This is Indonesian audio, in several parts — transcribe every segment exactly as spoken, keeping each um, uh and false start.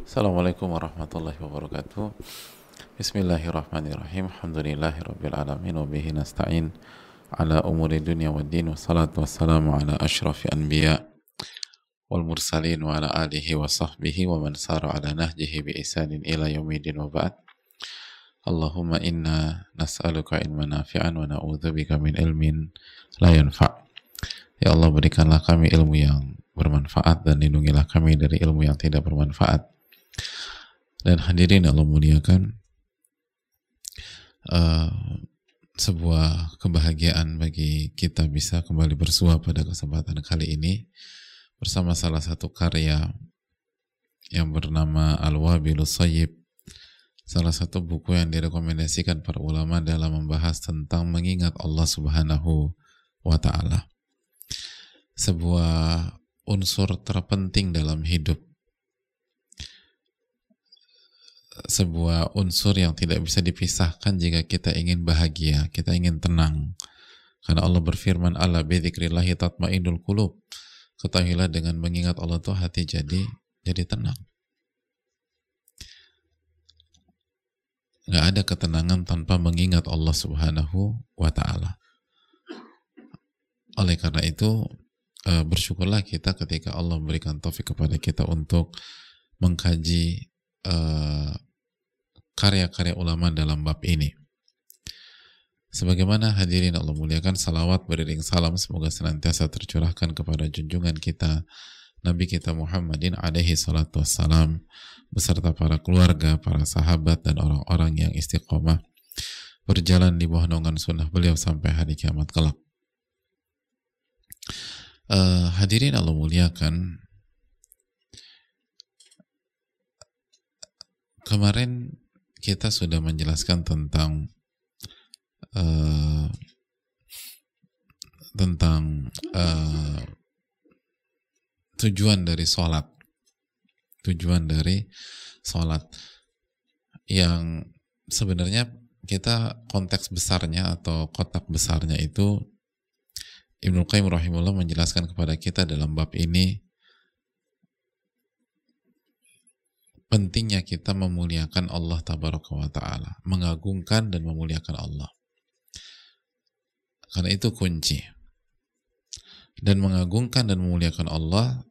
Assalamualaikum warahmatullahi wabarakatuh. Bismillahirrahmanirrahim. Alhamdulillahirabbil alamin wa bihi nasta'in ala umuri dunya waddin. Wassalatu wassalamu ala asyrafil anbiya wal mursalin wa ala alihi wa sahbihi wa man sara ala nahjihi bi ihsanin ila yaumil wa ba'd. Allahumma inna nas'aluka ilman nafi'an wa na'udzubika min ilmin la yanfa'. Ya Allah, berikanlah kami ilmu yang bermanfaat dan lindungilah kami dari ilmu yang tidak bermanfaat. Dan hadirin Allah muliakan, uh, sebuah kebahagiaan bagi kita bisa kembali bersua pada kesempatan kali ini bersama salah satu karya yang bernama Al-Wabilus Shayyib, salah satu buku yang direkomendasikan para ulama dalam membahas tentang mengingat Allah Subhanahu wa Ta'ala, sebuah unsur terpenting dalam hidup, sebuah unsur yang tidak bisa dipisahkan jika kita ingin bahagia, kita ingin tenang. Karena Allah berfirman, "Ala bidzikrillahi tatmainnul qulub." Ketahuilah dengan mengingat Allah itu hati jadi jadi tenang. Nggak ada ketenangan tanpa mengingat Allah Subhanahu wa Ta'ala. Oleh karena itu, bersyukurlah kita ketika Allah memberikan taufik kepada kita untuk mengkaji uh, karya-karya ulama dalam bab ini. Sebagaimana hadirin Allah muliakan, salawat beriring salam semoga senantiasa tercurahkan kepada junjungan kita Nabi kita Muhammadin alaihi salatu wassalam beserta para keluarga, para sahabat dan orang-orang yang istiqomah berjalan di bawah naungan sunnah beliau sampai hari kiamat kelak. Uh, hadirin Allah muliakan, kemarin kita sudah menjelaskan tentang uh, tentang uh, tujuan dari sholat, tujuan dari sholat yang sebenarnya kita konteks besarnya atau kotak besarnya itu Ibnu Qayyim rahimahullah menjelaskan kepada kita dalam bab ini pentingnya kita memuliakan Allah tabaraka wa ta'ala, mengagungkan dan memuliakan Allah. Karena itu kunci. Dan mengagungkan dan memuliakan Allah,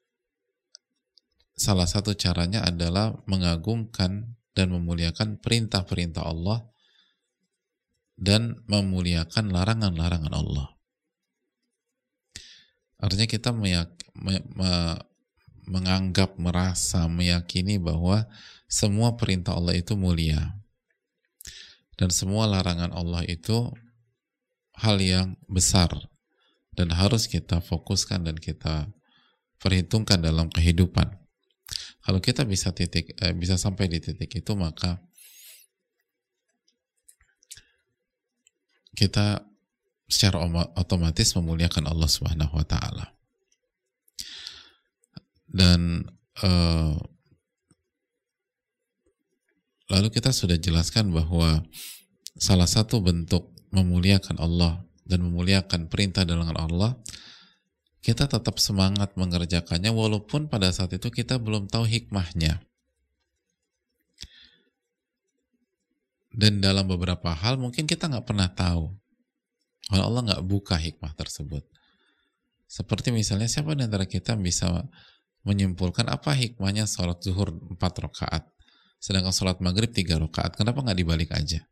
salah satu caranya adalah mengagungkan dan memuliakan perintah-perintah Allah dan memuliakan larangan-larangan Allah. Artinya kita meyak, me, me, menganggap, merasa, meyakini bahwa semua perintah Allah itu mulia dan semua larangan Allah itu hal yang besar dan harus kita fokuskan dan kita perhitungkan dalam kehidupan. Kalau kita bisa titik eh, bisa sampai di titik itu, maka kita secara otomatis memuliakan Allah Subhanahu wa Ta'ala. Dan uh, lalu kita sudah jelaskan bahwa salah satu bentuk memuliakan Allah dan memuliakan perintah dengan Allah, kita tetap semangat mengerjakannya walaupun pada saat itu kita belum tahu hikmahnya. Dan dalam beberapa hal mungkin kita nggak pernah tahu kalau Allah nggak buka hikmah tersebut. Seperti misalnya, siapa di antara kita bisa menyimpulkan apa hikmahnya sholat zuhur empat rakaat, sedangkan sholat maghrib tiga rakaat? Kenapa nggak dibalik aja?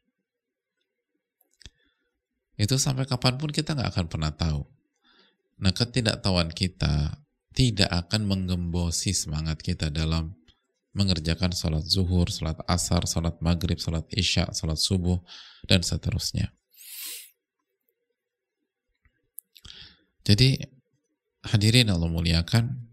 Itu sampai kapanpun kita nggak akan pernah tahu. Nah, ketidaktahuan kita tidak akan menggembosi semangat kita dalam mengerjakan sholat zuhur, sholat asar, sholat maghrib, sholat isya, sholat subuh, dan seterusnya. Jadi, hadirin Allah muliakan,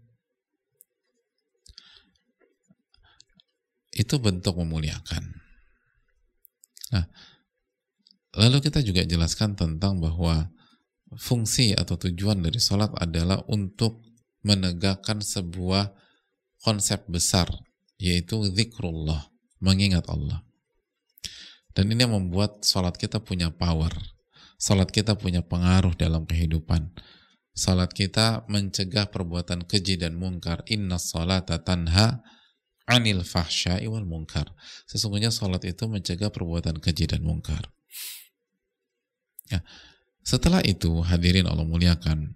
itu bentuk memuliakan. Nah, lalu kita juga jelaskan tentang bahwa fungsi atau tujuan dari sholat adalah untuk menegakkan sebuah konsep besar, yaitu zikrullah, mengingat Allah. Dan ini yang membuat sholat kita punya power, sholat kita punya pengaruh dalam kehidupan. Sholat kita mencegah perbuatan keji dan mungkar. Inna sholata tanha anil fahsya'i wal munkar. Sesungguhnya salat itu mencegah perbuatan keji dan mungkar. Ya. Setelah itu, hadirin Allah muliakan,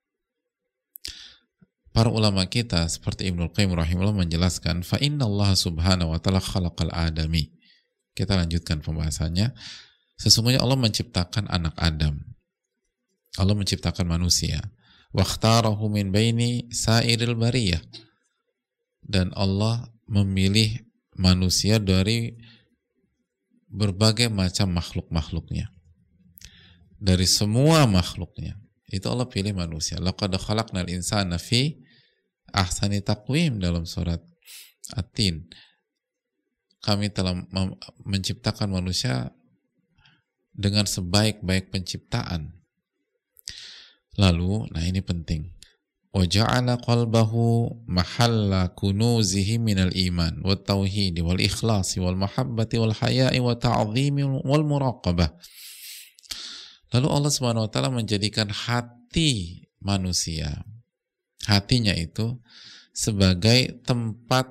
para ulama kita seperti Ibnu Qayyim rahimahullah menjelaskan, fa inna Allah subhanahu wa ta'ala khalaqal adami. Kita lanjutkan pembahasannya. Sesungguhnya Allah menciptakan anak Adam. Allah menciptakan manusia. Wakhtarahu min baini sairil bariyah. Dan Allah memilih manusia dari berbagai macam makhluk-makhluknya. Dari semua makhluknya. Itu Allah pilih manusia. Laqad khalaqnal insana fi ahsani taqwim dalam surat At-Tin. Kami telah menciptakan manusia dengan sebaik-baik penciptaan. Lalu, nah ini penting. Wa ja'ala qalbahu mahalla kunuzihi minal iman wat tauhid wal ikhlasi wal mahabbati wal haya'i wa ta'zimi wal muraqabah. Lalu Allah Subhanahu wa taala menjadikan hati manusia, hatinya itu sebagai tempat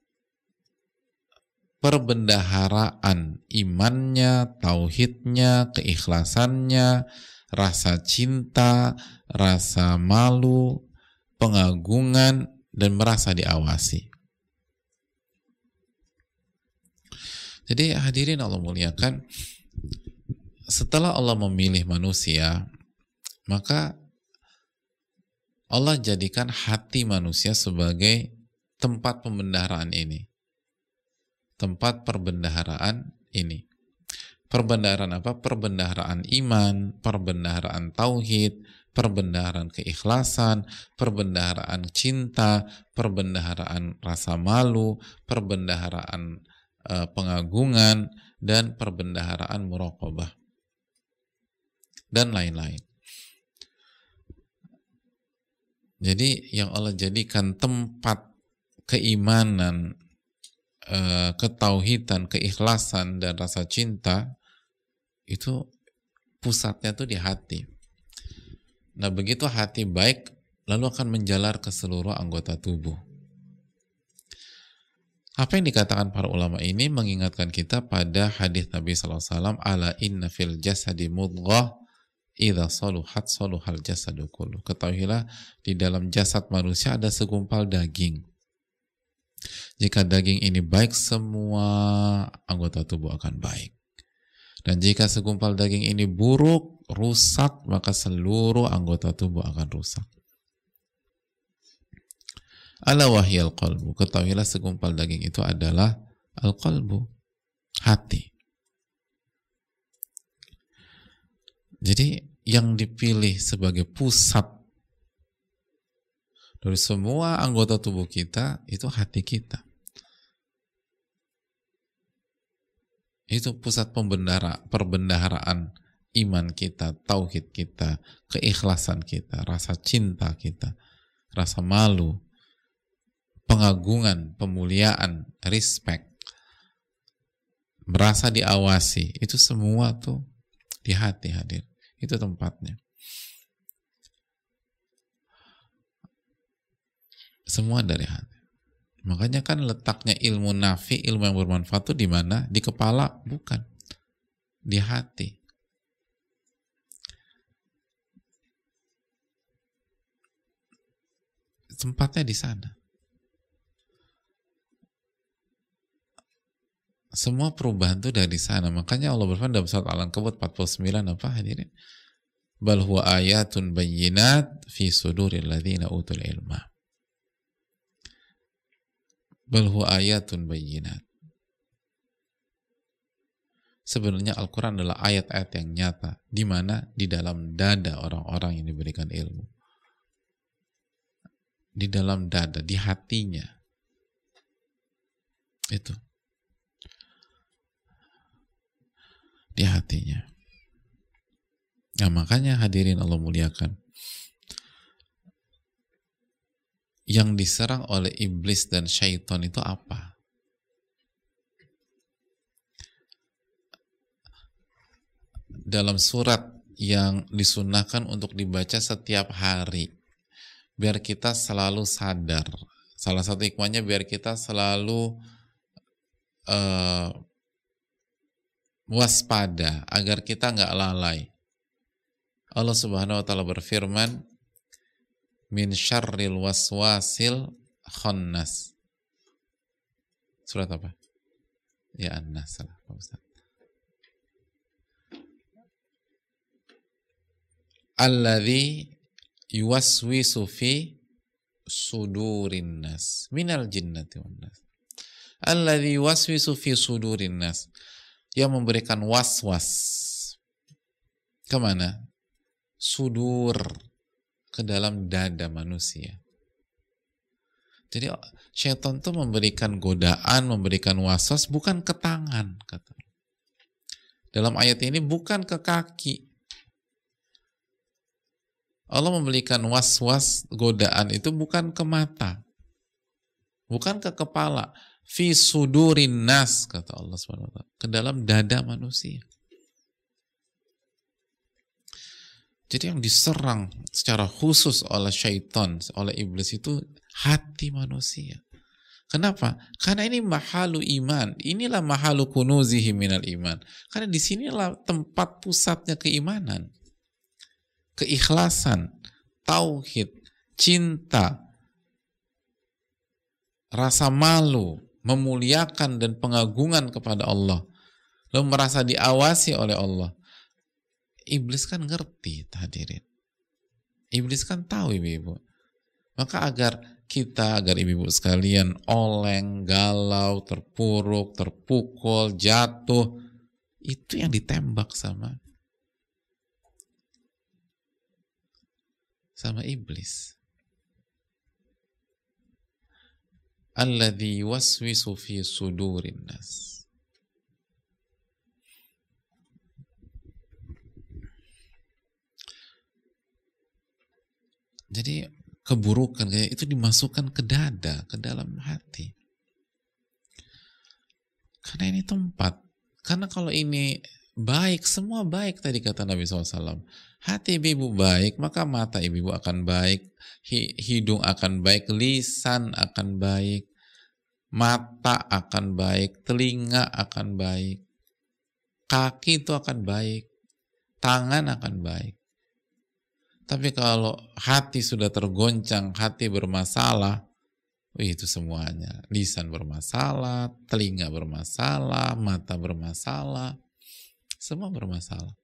perbendaharaan imannya, tauhidnya, keikhlasannya, rasa cinta, rasa malu, pengagungan, dan merasa diawasi. Jadi hadirin Allah muliakan, setelah Allah memilih manusia, maka Allah jadikan hati manusia sebagai tempat pembendaharaan ini. Tempat perbendaharaan ini. Perbendaharaan apa? Perbendaharaan iman, perbendaharaan tauhid, perbendaharaan keikhlasan, perbendaharaan cinta, perbendaharaan rasa malu, perbendaharaan uh, pengagungan, dan perbendaharaan muraqabah. Dan lain-lain. Jadi yang Allah jadikan tempat keimanan, ketauhidan, keikhlasan, dan rasa cinta, itu pusatnya tuh di hati. Nah begitu hati baik, lalu akan menjalar ke seluruh anggota tubuh. Apa yang dikatakan para ulama ini mengingatkan kita pada hadis Nabi sallallahu alaihi wasallam, ala inna fil jasadi mudghah idza saluhat saluhal jasadu kullu. Ketahuilah di dalam jasad manusia ada segumpal daging. Jika daging ini baik, semua anggota tubuh akan baik. Dan jika segumpal daging ini buruk, rusak, maka seluruh anggota tubuh akan rusak. Ala wahyal qalbu. Ketahuilah segumpal daging itu adalah al-qalbu, hati. Jadi yang dipilih sebagai pusat dari semua anggota tubuh kita itu hati kita. Itu pusat pembendara, perbendaharaan iman kita, tauhid kita, keikhlasan kita, rasa cinta kita, rasa malu, pengagungan, pemuliaan, respect, merasa diawasi. Itu semua tuh di hati, hadir. Itu tempatnya. Semua dari hati. Makanya kan letaknya ilmu nafi, ilmu yang bermanfaat itu di mana? Di kepala? Bukan. Di hati. Tempatnya di sana. Semua perubahan itu dari sana. Makanya Allah berfirman dalam surat Al-Ankabut empat puluh sembilan apa hadirin? Bal huwa ayatun bayyinat fi suduril ladzina utul ilma. Bal huwa ayatun bayyinat. Sebenarnya Al-Quran adalah ayat-ayat yang nyata, di mana di dalam dada orang-orang yang diberikan ilmu. Di dalam dada, di hatinya. Itu. Di hatinya. Nah, makanya hadirin Allah muliakan. Yang diserang oleh iblis dan syaitan itu apa? Dalam surat yang disunahkan untuk dibaca setiap hari, biar kita selalu sadar, Salah satu hikmahnya biar kita selalu uh, waspada agar kita nggak lalai. Allah Subhanahu wa taala berfirman, min syarril waswasil khannas. Surat apa? Ya An-Nas, salah Pak Ustaz. Alladzi yuwaswisu fi sudurin nas minal jinnati wan nas. Alladzi yuwaswisu fi sudurin nas, yang memberikan was-was kemana? Sudur, ke dalam dada manusia. Jadi syaitan itu memberikan godaan, memberikan was-was bukan ke tangan, kata. Dalam ayat ini bukan ke kaki. Allah memberikan was-was, godaan itu bukan ke mata, bukan ke kepala. Fi sudurin nas, kata Allah subhanahu wa taala, ke dalam dada manusia. Jadi yang diserang secara khusus oleh syaitan, oleh iblis itu hati manusia. Kenapa? Karena ini mahalu iman. Inilah mahalu kunuzihi minal iman. Karena di sinilah tempat pusatnya keimanan. Keikhlasan, tauhid, cinta, rasa malu, memuliakan dan pengagungan kepada Allah, lalu merasa diawasi oleh Allah. Iblis kan ngerti, hadirin. Iblis kan tahu, ibu-ibu. Maka agar kita, agar ibu-ibu sekalian oleng, galau, terpuruk, terpukul, jatuh, itu yang ditembak sama sama iblis. Alladzi yuwaswisu fi sudurin nas. Jadi keburukan itu dimasukkan ke dada, ke dalam hati. Karena ini tempat. Karena kalau ini baik, semua baik tadi kata Nabi shallallahu alaihi wasallam. Hati ibu baik, maka mata ibu akan baik, hidung akan baik, lisan akan baik, mata akan baik, telinga akan baik, kaki itu akan baik, tangan akan baik. Tapi kalau hati sudah tergoncang, hati bermasalah, itu semuanya. Lisan bermasalah, telinga bermasalah, mata bermasalah, semua bermasalah.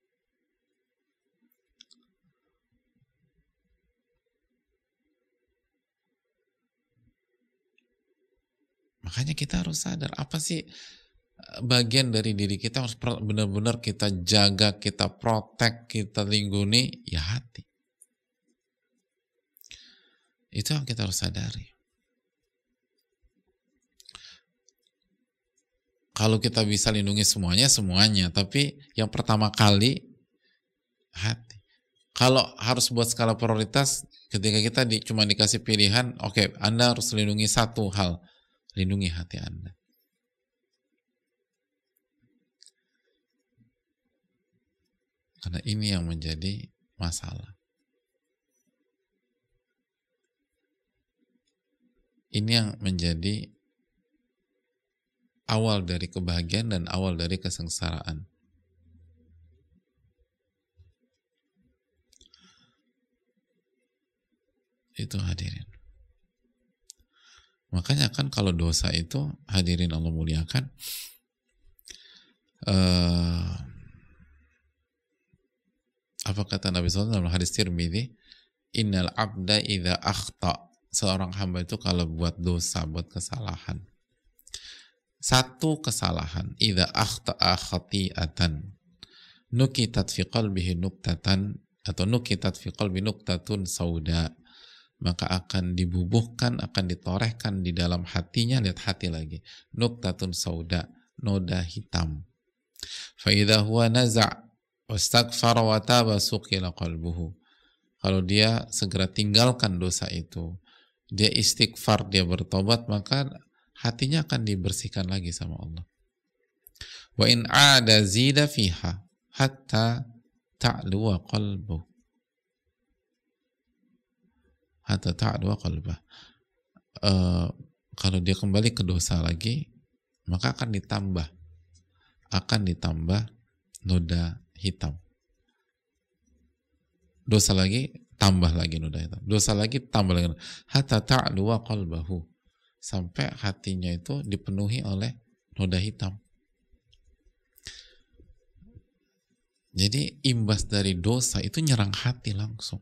Makanya kita harus sadar, apa sih bagian dari diri kita harus benar-benar kita jaga, kita protect, kita lindungi, ya hati. Itu yang kita harus sadari. Kalau kita bisa lindungi semuanya, semuanya. Tapi yang pertama kali, hati. Kalau harus buat skala prioritas, ketika kita di, cuma dikasih pilihan, oke, okay, Anda harus lindungi satu hal. Lindungi hati Anda. Karena ini yang menjadi masalah. Ini yang menjadi awal dari kebahagiaan dan awal dari kesengsaraan. Itu hadirin. Makanya kan kalau dosa itu, hadirin Allah muliakan, uh, apa kata Nabi shallallahu alaihi wasallam dalam hadis Tirmidzi, innal abda idza akhta, seorang hamba itu kalau buat dosa, buat kesalahan, satu kesalahan, idza akhta'a khati'atan nukitat fi qalbihi nuktatan, atau nukitat fi qalbi nuktatun sauda, maka akan dibubuhkan, akan ditorehkan di dalam hatinya, lihat hati lagi, nuktatun sauda, noda hitam. Fa idza huwa naza' wastaghfara wa taba suqila qalbuhu. Kalau dia segera tinggalkan dosa itu, dia istighfar, dia bertobat, maka hatinya akan dibersihkan lagi sama Allah. Wa in 'ada zida fiha hatta ta'luwa qalbuh. Hatta ta'luwa qalbah. uh, kalau dia kembali ke dosa lagi, maka akan ditambah, akan ditambah noda hitam. Dosa lagi, tambah lagi noda hitam. Dosa lagi, tambah lagi. Hatta ta'luwa qalbahu. Sampai hatinya itu dipenuhi oleh noda hitam. Jadi imbas dari dosa itu nyerang hati langsung.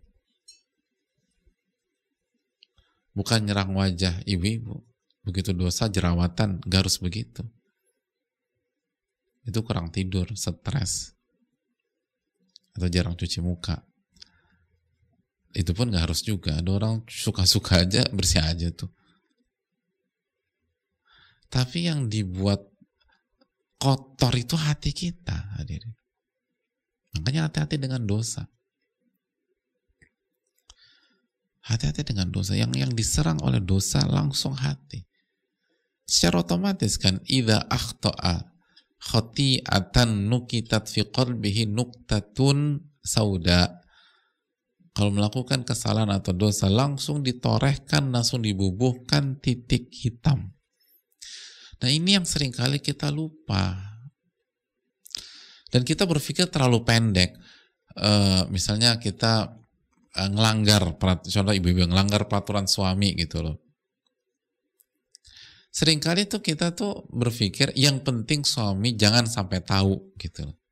Bukan nyerang wajah ibu-ibu. Begitu dosa, jerawatan, gak harus begitu. Itu kurang tidur, stres, atau jarang cuci muka. Itu pun gak harus juga. Ada orang suka-suka aja, bersih aja tuh. Tapi yang dibuat kotor itu hati kita, hadirin. Makanya hati-hati dengan dosa. Hati-hati dengan dosa. Yang yang diserang oleh dosa langsung hati. Secara otomatis kan, idza akhta'a khati'atan nukitat fi qalbihi nuktatun sauda. Kalau melakukan kesalahan atau dosa, langsung ditorehkan, langsung dibubuhkan titik hitam. Nah, ini yang seringkali kita lupa. Dan kita berpikir terlalu pendek. E, misalnya kita e, ngelanggar, contoh ibu-ibu ngelanggar peraturan suami gitu loh. Seringkali tuh kita tuh berpikir yang penting suami jangan sampai tahu gitu loh.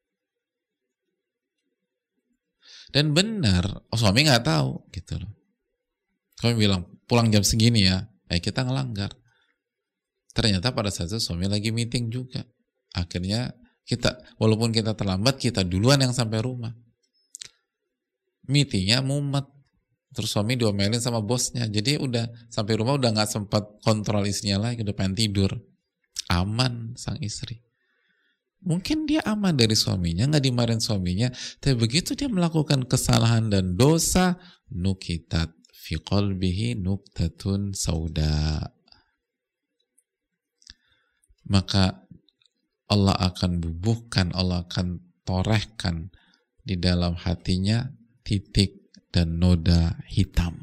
Dan benar, oh, suami nggak tahu gitu loh. Kami bilang pulang jam segini ya, eh kita ngelanggar. Ternyata pada saat itu suami lagi meeting juga. Akhirnya kita, walaupun kita terlambat, kita duluan yang sampai rumah. Meetingnya mumet. Terus suami diomelin sama bosnya. Jadi udah sampai rumah udah nggak sempat kontrol istrinya lagi, udah pengen tidur. Aman sang istri. Mungkin dia aman dari suaminya, nggak dimarahin suaminya. Tapi begitu dia melakukan kesalahan dan dosa, nukitat fi qalbihi nuktatun sauda. Maka Allah akan bubuhkan, Allah akan torehkan di dalam hatinya titik dan noda hitam.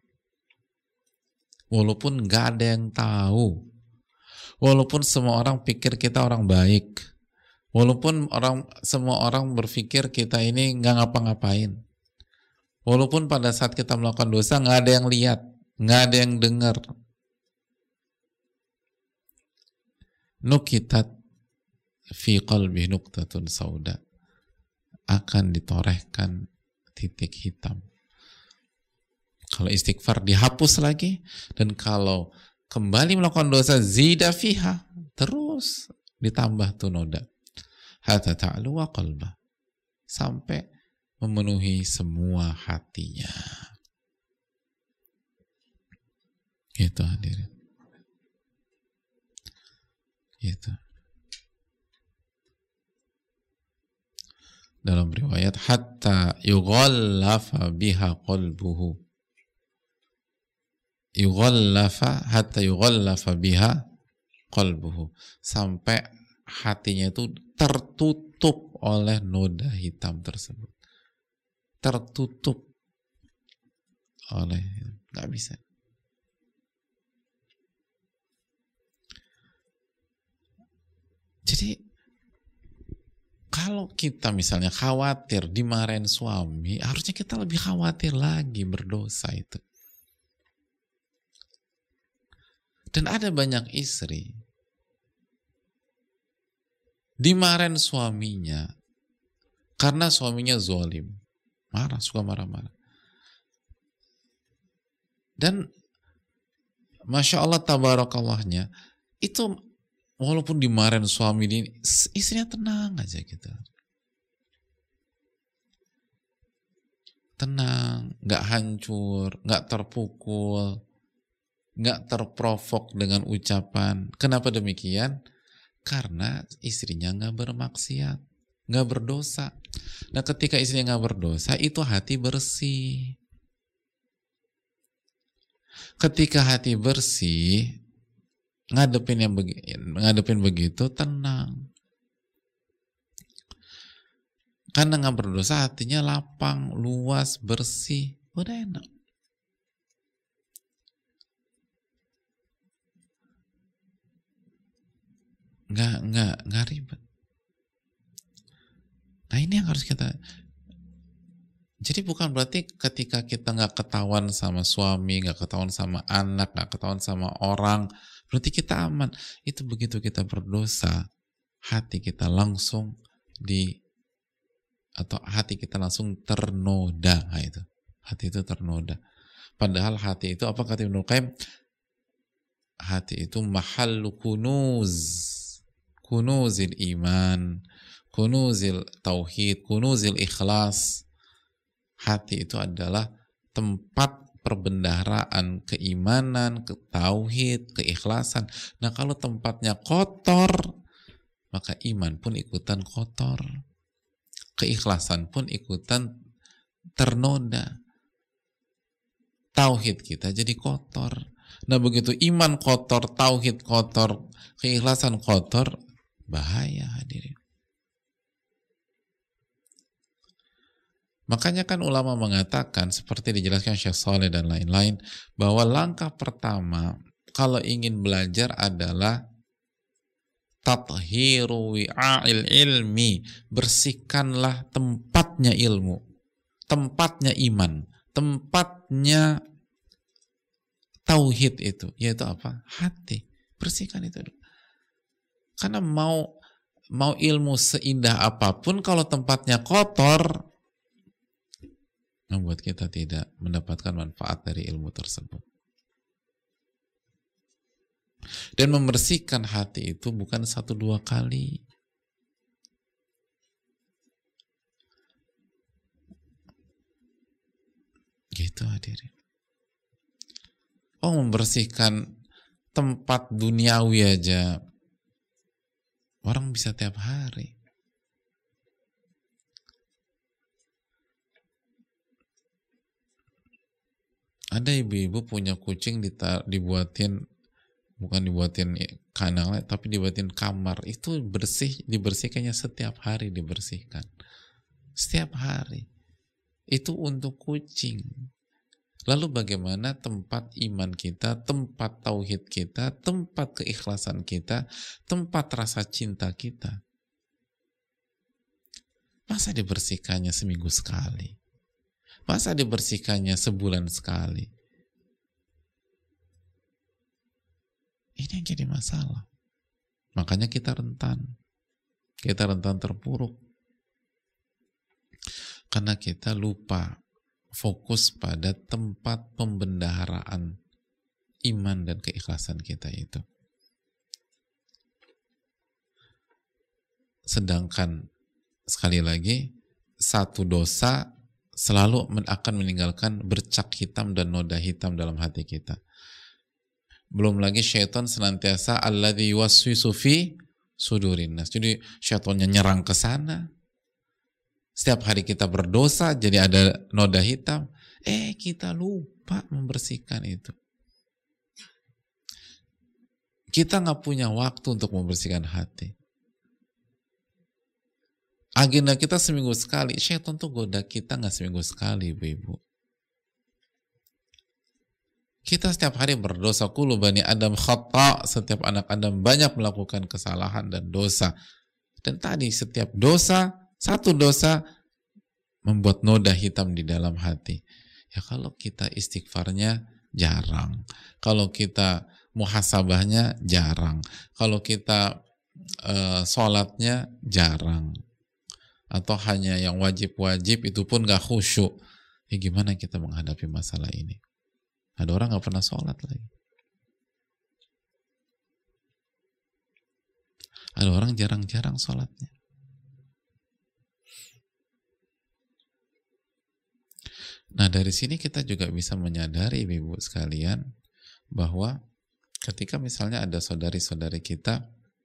Walaupun gak ada yang tahu, walaupun semua orang pikir kita orang baik, walaupun orang semua orang berpikir kita ini gak ngapa-ngapain, walaupun pada saat kita melakukan dosa gak ada yang lihat, gak ada yang dengar, nukitat fi qalbi nuktatun sauda, akan ditorehkan titik hitam. Kalau istighfar dihapus lagi, dan kalau kembali melakukan dosa zida fiha, terus ditambah tuh noda. Hatta ta'luwa qalbah, sampai memenuhi semua hatinya. Gitu hadirin. Gitu. Dalam riwayat hatta yughallafa biha qalbuhu, yughallafa hatta yughallafa biha qalbuhu, sampai hatinya itu tertutup oleh noda hitam tersebut, tertutup oleh, nggak bisa. Jadi kalau kita misalnya khawatir dimarahin suami, harusnya kita lebih khawatir lagi berdosa itu. Dan ada banyak istri dimarahin suaminya karena suaminya zalim, marah, suka marah-marah. Dan Masya Allah tabarakallahnya, itu walaupun dimarahin suami ini, istrinya tenang aja gitu. Tenang, gak hancur, gak terpukul, gak terprovok dengan ucapan. Kenapa demikian? Karena istrinya gak bermaksiat, gak berdosa. Nah, ketika istrinya gak berdosa, itu hati bersih. Ketika hati bersih, ngadepin yang begi, ngadepin begitu tenang. Karena nggak berdosa, hatinya lapang, luas, bersih, udah enak. nggak nggak nggak ribet. Nah ini yang harus kita. Jadi bukan berarti ketika kita nggak ketahuan sama suami, nggak ketahuan sama anak, nggak ketahuan sama orang, berarti kita aman. Itu begitu kita berdosa, hati kita langsung di atau hati kita langsung ternoda. Nah, itu hati itu ternoda. Padahal hati itu apa kata Ibnu Qayyim? Hati itu mahallu kunuz, kunuzil iman, kunuzil tauhid, kunuzil ikhlas. Hati itu adalah tempat perbendaharaan keimanan, ke tauhid, keikhlasan. Nah kalau tempatnya kotor, maka iman pun ikutan kotor, keikhlasan pun ikutan ternoda, tauhid kita jadi kotor. Nah begitu iman kotor, tauhid kotor, keikhlasan kotor, bahaya hadirin. Makanya kan ulama mengatakan seperti dijelaskan Syekh Saleh dan lain-lain bahwa langkah pertama kalau ingin belajar adalah tathiru wi'a'il ilmi, bersihkanlah tempatnya ilmu, tempatnya iman, tempatnya tauhid itu, yaitu apa? Hati. Bersihkan itu dulu. Karena mau mau ilmu seindah apapun kalau tempatnya kotor, membuat kita tidak mendapatkan manfaat dari ilmu tersebut. Dan membersihkan hati itu bukan satu dua kali. Gitu hadirin. Oh, membersihkan tempat duniawi aja orang bisa tiap hari. Ada ibu-ibu punya kucing dibuatin, bukan dibuatin kandang, tapi dibuatin kamar. Itu bersih, dibersihkannya setiap hari, dibersihkan. Setiap hari. Itu untuk kucing. Lalu bagaimana tempat iman kita, tempat tauhid kita, tempat keikhlasan kita, tempat rasa cinta kita? Masa dibersihkannya seminggu sekali? Masa dibersihkannya sebulan sekali? Ini yang jadi masalah. Makanya kita rentan. Kita rentan terpuruk. Karena kita lupa fokus pada tempat pembendaharaan iman dan keikhlasan kita itu. Sedangkan sekali lagi, satu dosa selalu akan meninggalkan bercak hitam dan noda hitam dalam hati kita. Belum lagi syaitan senantiasa alladzi yuwaswisu fi sudurin nas. Jadi syaitannya nyerang ke sana. Setiap hari kita berdosa jadi ada noda hitam. Eh kita lupa membersihkan itu. Kita nggak punya waktu untuk membersihkan hati. Agenda kita seminggu sekali. Syaitan tuh goda kita nggak seminggu sekali, ibu-ibu. Kita setiap hari berdosa. Kullu bani Adam khata'. Setiap anak Adam banyak melakukan kesalahan dan dosa. Dan tadi setiap dosa, satu dosa membuat noda hitam di dalam hati. Ya kalau kita istighfarnya jarang. Kalau kita muhasabahnya jarang. Kalau kita uh, sholatnya jarang. Atau hanya yang wajib-wajib itu pun gak khusyuk. Ya gimana kita menghadapi masalah ini? Ada orang gak pernah sholat lagi. Ada orang jarang-jarang sholatnya. Nah dari sini kita juga bisa menyadari ibu sekalian bahwa ketika misalnya ada saudari-saudari kita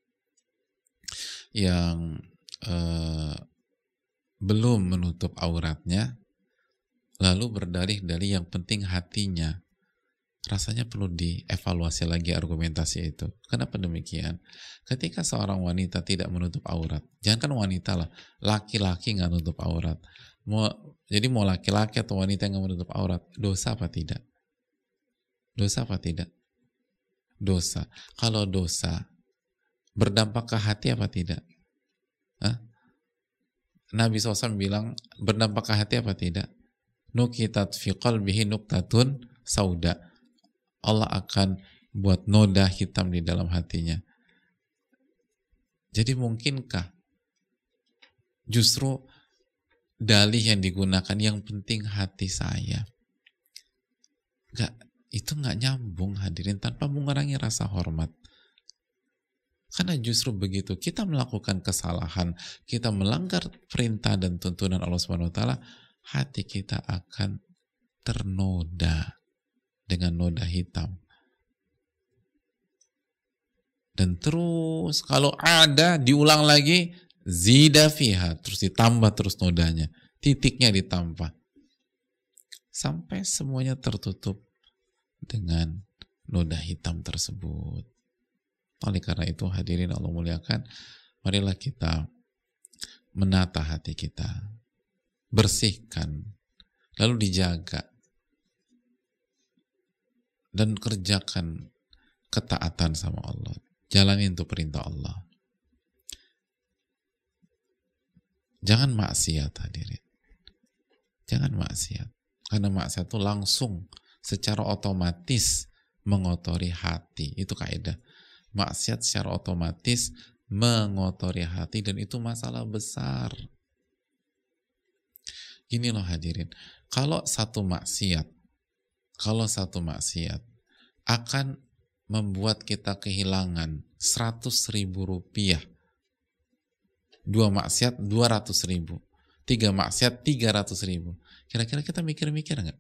yang eh, belum menutup auratnya, lalu berdalih-dalih yang penting hatinya, rasanya perlu dievaluasi lagi argumentasi itu. Kenapa demikian? Ketika seorang wanita tidak menutup aurat, jangankan wanita lah, laki-laki nggak nutup aurat. Mau, jadi mau laki-laki atau wanita yang nggak menutup aurat, dosa apa tidak? Dosa apa tidak? Dosa. Kalau dosa, Berdampak ke hati apa tidak? Hah? Nabi shallallahu alaihi wasallam bilang berdampak ke hati apa tidak? Nukitat fi qalbihi nuktatun sauda. Allah akan buat noda hitam di dalam hatinya. Jadi mungkinkah justru dalih yang digunakan yang penting hati saya? Gak, itu gak nyambung hadirin, tanpa mengurangi rasa hormat. Karena justru begitu kita melakukan kesalahan, kita melanggar perintah dan tuntunan Allah subhanahu wa taala, hati kita akan ternoda dengan noda hitam. Dan terus kalau ada diulang lagi, zida fiha, terus ditambah terus nodanya, titiknya ditambah sampai semuanya tertutup dengan noda hitam tersebut. Oleh karena itu hadirin Allah muliakan, marilah kita menata hati kita, bersihkan, lalu dijaga dan kerjakan ketaatan sama Allah. Jalani untuk perintah Allah. Jangan maksiat hadirin. Jangan maksiat. Karena maksiat itu langsung secara otomatis mengotori hati. Itu kaidah. Maksiat secara otomatis mengotori hati, dan itu masalah besar. Gini loh hadirin. Kalau satu maksiat, kalau satu maksiat akan membuat kita kehilangan seratus ribu rupiah. Dua maksiat dua ratus ribu. Tiga maksiat tiga ratus ribu. Kira-kira kita mikir-mikir nggak?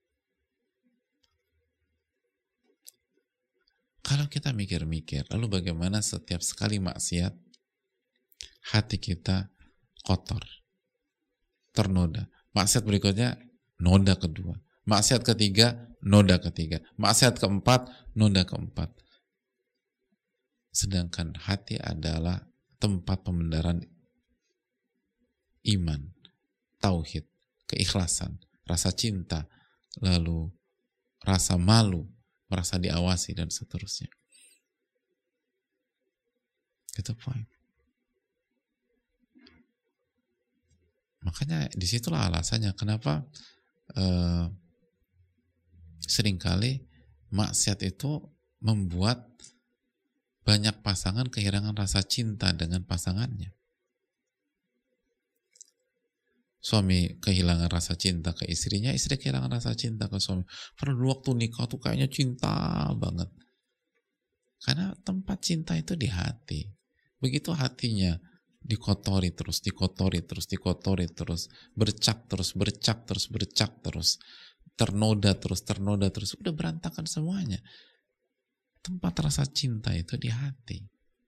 Kalau kita mikir-mikir, lalu bagaimana setiap sekali maksiat hati kita kotor, ternoda. Maksiat berikutnya noda kedua. Maksiat ketiga, noda ketiga. Maksiat keempat, noda keempat. Sedangkan hati adalah tempat pembenaran iman, tauhid, keikhlasan, rasa cinta, lalu rasa malu, merasa diawasi, dan seterusnya. Itu poin. Makanya disitulah alasannya kenapa uh, seringkali maksiat itu membuat banyak pasangan kehilangan rasa cinta dengan pasangannya. Suami kehilangan rasa cinta ke istrinya, istri kehilangan rasa cinta ke suami. Padahal dulu waktu nikah tuh kayaknya cinta banget. Karena tempat cinta itu di hati. Begitu hatinya dikotori terus, dikotori terus, dikotori terus, bercak terus, bercak terus, bercak terus, ternoda terus, ternoda terus, udah berantakan semuanya. Tempat rasa cinta itu di hati.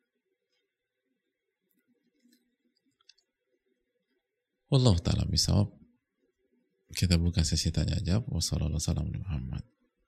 Wallahu ta'ala bisawab. Kita buka sesi tanya jawab. Wassalamualaikum warahmatullahi wabarakatuh.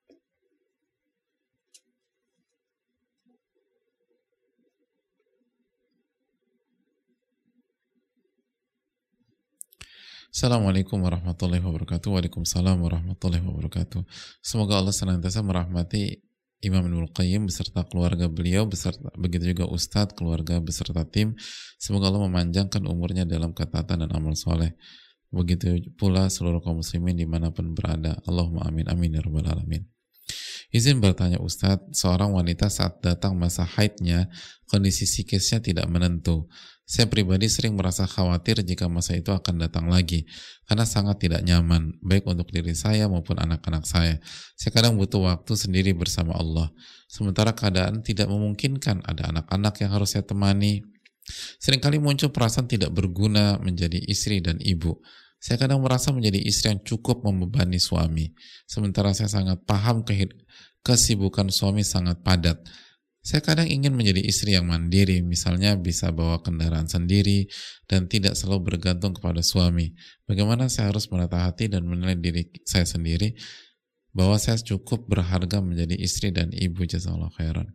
Assalamualaikum warahmatullahi wabarakatuh. Waalaikumsalam warahmatullahi wabarakatuh. Semoga Allah senantiasa merahmati Imam Ibnul Qayyim beserta keluarga beliau, beserta begitu juga Ustadz, keluarga beserta tim. Semoga Allah memanjangkan umurnya dalam ketaatan dan amal soleh. Begitu pula seluruh kaum muslimin dimanapun berada. Allahumma amin amin ya rabbal alamin. Izin bertanya Ustadz, seorang wanita saat datang masa haidnya, kondisi psikisnya tidak menentu. Saya pribadi sering merasa khawatir jika masa itu akan datang lagi, karena sangat tidak nyaman, baik untuk diri saya maupun anak-anak saya. Saya kadang butuh waktu sendiri bersama Allah, sementara keadaan tidak memungkinkan, ada anak-anak yang harus saya temani. Seringkali muncul perasaan tidak berguna menjadi istri dan ibu. Saya kadang merasa menjadi istri yang cukup membebani suami, sementara saya sangat paham kesibukan suami sangat padat. Saya kadang ingin menjadi istri yang mandiri, misalnya bisa bawa kendaraan sendiri dan tidak selalu bergantung kepada suami. Bagaimana saya harus menata hati dan menilai diri saya sendiri bahwa saya cukup berharga menjadi istri dan ibu? Jazakallahu khairan.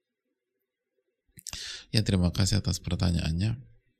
Ya, terima kasih atas pertanyaannya.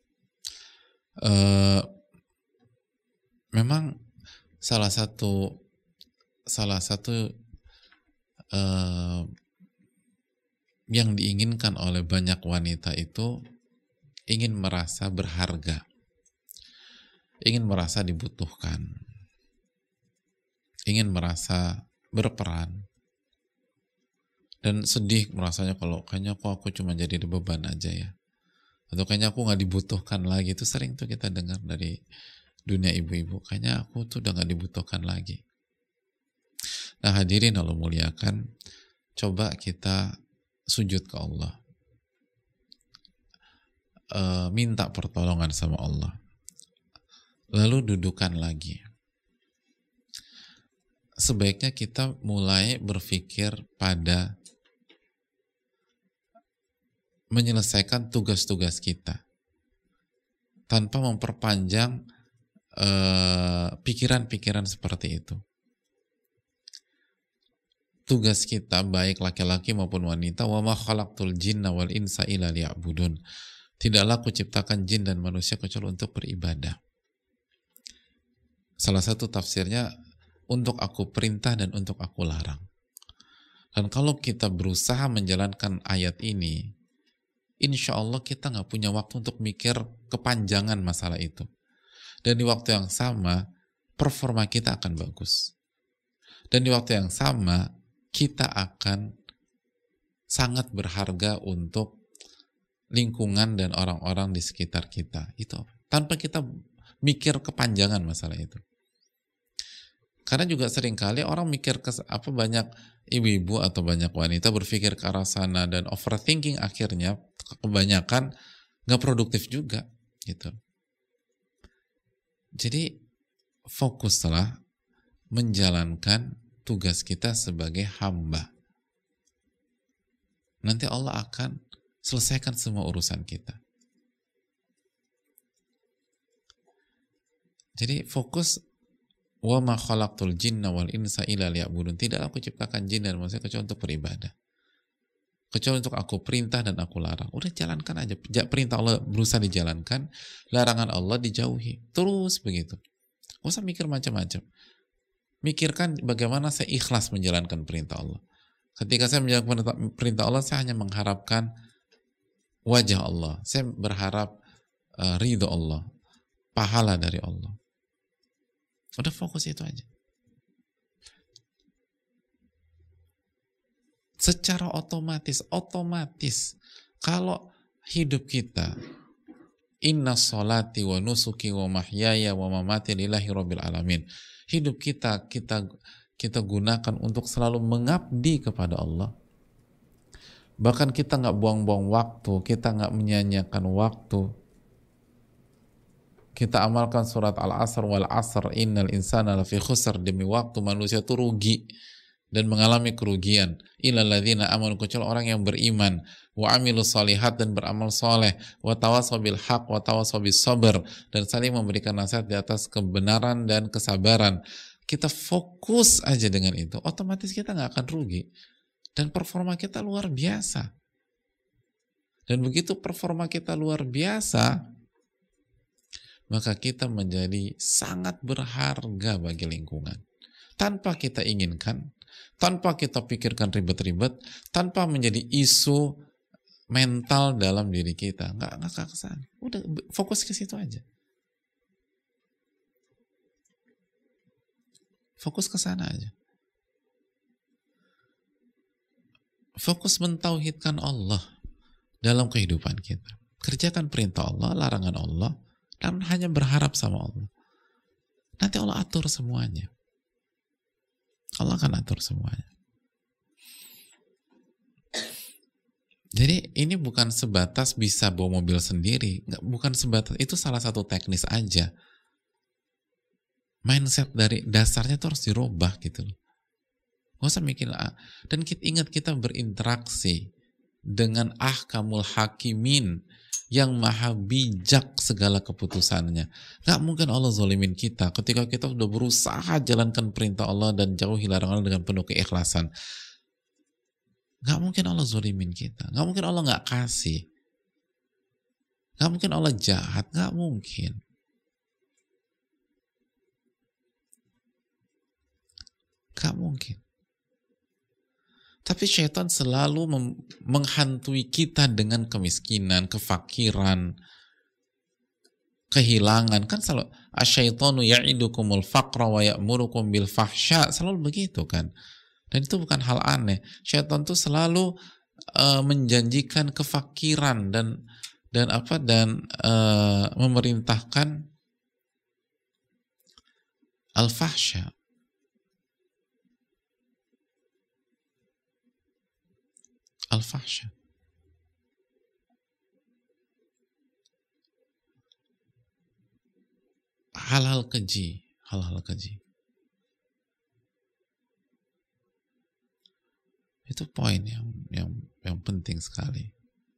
Uh, memang salah satu salah satu uh, yang diinginkan oleh banyak wanita itu ingin merasa berharga, ingin merasa dibutuhkan, ingin merasa berperan, dan sedih merasanya kalau kayaknya kok aku cuma jadi beban aja ya, atau kayaknya aku nggak dibutuhkan lagi. Itu sering tuh kita dengar dari dunia ibu-ibu, kayaknya aku tuh udah nggak dibutuhkan lagi. Nah hadirin Allah muliakan, coba kita sujud ke Allah, e, minta pertolongan sama Allah, lalu dudukan lagi. Sebaiknya kita mulai berpikir pada menyelesaikan tugas-tugas kita tanpa memperpanjang uh, pikiran-pikiran seperti itu. Tugas kita baik laki-laki maupun wanita, wa ma khalaqtul jinna wal insa illa liya'budun. Tidaklah aku ciptakan jin dan manusia kecuali untuk beribadah. Salah satu tafsirnya untuk aku perintah dan untuk aku larang. Dan kalau kita berusaha menjalankan ayat ini, insya Allah kita nggak punya waktu untuk mikir kepanjangan masalah itu. Dan di waktu yang sama, performa kita akan bagus. Dan di waktu yang sama, kita akan sangat berharga untuk lingkungan dan orang-orang di sekitar kita. Itu tanpa kita mikir kepanjangan masalah itu. Karena juga seringkali orang mikir ke, apa banyak ibu-ibu atau banyak wanita berpikir ke arah sana dan overthinking, akhirnya kebanyakan nggak produktif juga gitu. Jadi fokuslah menjalankan tugas kita sebagai hamba. Nanti Allah akan selesaikan semua urusan kita. Jadi fokus, wa ma khalaqtul jinna wal insa illa liya'budun. Tidak aku ciptakan jin dan manusia kecuali untuk beribadah, kecuali untuk aku perintah dan aku larang. Udah jalankan aja. Perintah Allah berusaha dijalankan, larangan Allah dijauhi. Terus begitu. Gak usah mikir macam-macam. Mikirkan bagaimana saya ikhlas menjalankan perintah Allah. Ketika saya menjalankan perintah Allah, saya hanya mengharapkan wajah Allah. Saya berharap uh, ridho Allah, pahala dari Allah. Udah fokus itu aja. Secara otomatis, otomatis kalau hidup kita, inna sholati wa nusuki wa mahyaya wa mamati lillahi rabbil alamin. Hidup kita kita kita gunakan untuk selalu mengabdi kepada Allah. Bahkan kita nggak buang-buang waktu, kita nggak menyia-nyiakan waktu. Kita amalkan surat Al-Asr wal Asr innal insana lafi khusr, demi waktu manusia itu rugi dan mengalami kerugian. Illal ladzina amanu, kecuali orang yang beriman, wa amilus shalihat, dan beramal soleh, wa tawasaw bil haq wa tawasaw bis sabr, dan saling memberikan nasihat di atas kebenaran dan kesabaran. Kita fokus aja dengan itu, otomatis kita nggak akan rugi dan performa kita luar biasa. Dan begitu performa kita luar biasa, maka kita menjadi sangat berharga bagi lingkungan. Tanpa kita inginkan, tanpa kita pikirkan ribet-ribet, tanpa menjadi isu mental dalam diri kita. Nggak, nggak ke sana. Udah fokus ke situ aja. Fokus ke sana aja. Fokus mentauhidkan Allah dalam kehidupan kita. Kerjakan perintah Allah, larangan Allah, dan hanya berharap sama Allah. Nanti Allah atur semuanya. Allah akan atur semuanya. Jadi ini bukan sebatas bisa bawa mobil sendiri, bukan sebatas itu, salah satu teknis aja. Mindset dari dasarnya itu harus dirubah gitu loh. Gak usah mikir, dan kita ingat kita berinteraksi dengan ahkamul hakimin yang maha bijak segala keputusannya. Gak mungkin Allah zalimin kita ketika kita sudah berusaha jalankan perintah Allah dan jauhi larangan dengan penuh keikhlasan. Gak mungkin Allah zalimin kita. Gak mungkin Allah gak kasih. Gak mungkin Allah jahat. Gak mungkin. Gak mungkin. Tapi syaitan selalu menghantui kita dengan kemiskinan, kefakiran, kehilangan. Kan selalu asyaitonu ya'idukumul faqra wa ya'murukum bil fahsya, selalu begitu kan. Dan itu bukan hal aneh. Syaitan tuh selalu uh, menjanjikan kefakiran dan dan apa dan uh, memerintahkan al-fahsya. Al-fahsya. Hal-hal keji, hal-hal keji. Itu poin yang yang yang penting sekali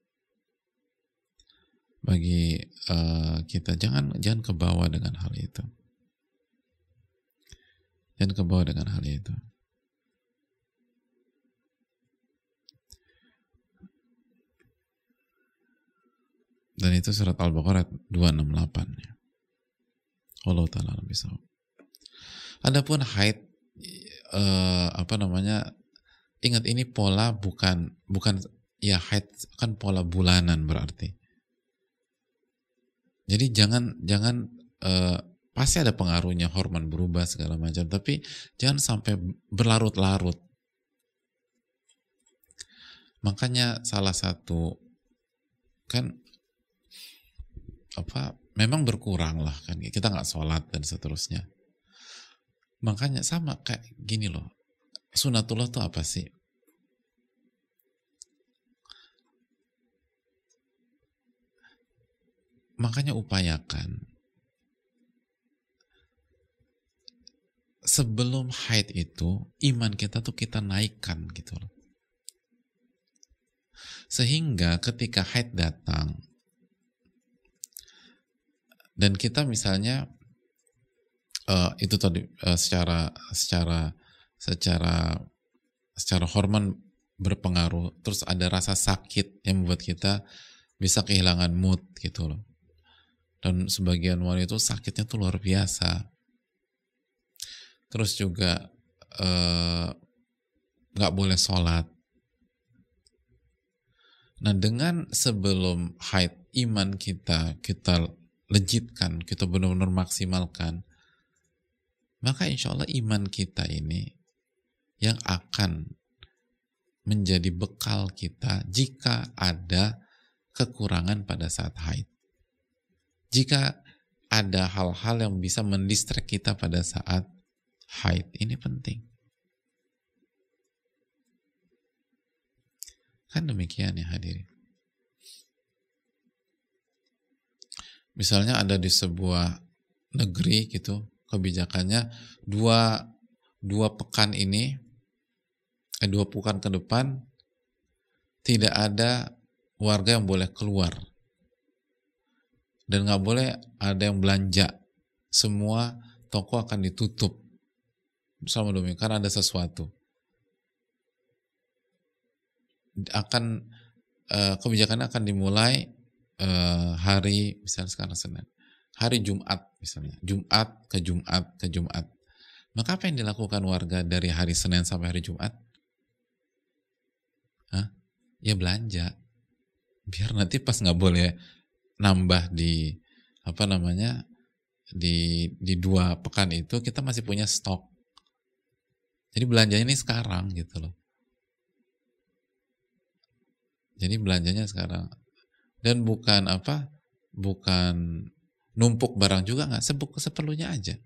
bagi uh, kita. Jangan jangan kebawa dengan hal itu. Jangan kebawa dengan hal itu. Dan itu surat Al-Baqarah dua enam delapan ya. Allah Ta'ala bisa. Adapun haid uh, apa namanya, ingat ini pola bukan bukan ya, haid kan pola bulanan berarti. Jadi jangan jangan uh, pasti ada pengaruhnya, hormon berubah segala macam, tapi jangan sampai berlarut-larut. Makanya salah satu kan apa, memang berkurang lah kan, kita nggak sholat dan seterusnya. Makanya sama kayak gini loh, sunatullah tuh apa sih? Makanya upayakan sebelum haid itu iman kita tuh kita naikkan gitu loh, sehingga ketika haid datang dan kita misalnya uh, itu tadi uh, secara secara secara secara hormon berpengaruh, terus ada rasa sakit yang membuat kita bisa kehilangan mood gitu loh. Dan sebagian wanita itu sakitnya tuh luar biasa. Terus juga nggak uh, boleh sholat. Nah, dengan sebelum haid iman kita kita legitkan, kita benar-benar maksimalkan, maka insya Allah iman kita ini yang akan menjadi bekal kita jika ada kekurangan pada saat haid. Jika ada hal-hal yang bisa mendistract kita pada saat haid, ini penting. Kan demikian ya hadirin. Misalnya ada di sebuah negeri gitu, kebijakannya dua dua pekan ini, eh, dua pekan ke depan tidak ada warga yang boleh keluar dan nggak boleh ada yang belanja, semua toko akan ditutup selama dua minggu karena ada sesuatu. Akan eh, kebijakannya akan dimulai Uh, hari misalnya sekarang Senin, hari Jumat misalnya, Jumat ke Jumat ke Jumat, maka apa yang dilakukan warga dari hari Senin sampai hari Jumat? Hah? Ya belanja, biar nanti pas nggak boleh nambah di apa namanya di di dua pekan itu kita masih punya stok. Jadi belanjanya ini sekarang gitu loh. Jadi belanjanya sekarang. Dan bukan apa, bukan numpuk barang juga, nggak, sebuk seperlunya aja,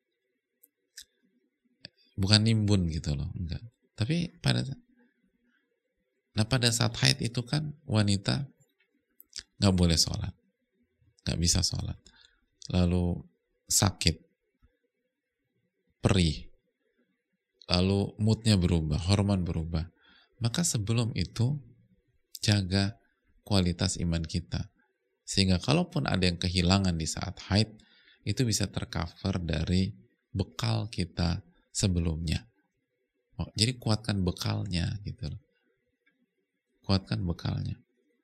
bukan nimbun gitu loh, enggak. Tapi pada nah pada saat haid itu kan wanita nggak boleh sholat, nggak bisa sholat, lalu sakit, perih, lalu moodnya berubah, hormon berubah. Maka sebelum itu jaga kualitas iman kita, sehingga kalaupun ada yang kehilangan di saat haid itu bisa tercover dari bekal kita sebelumnya. Oh, jadi kuatkan bekalnya gitu loh. Kuatkan bekalnya.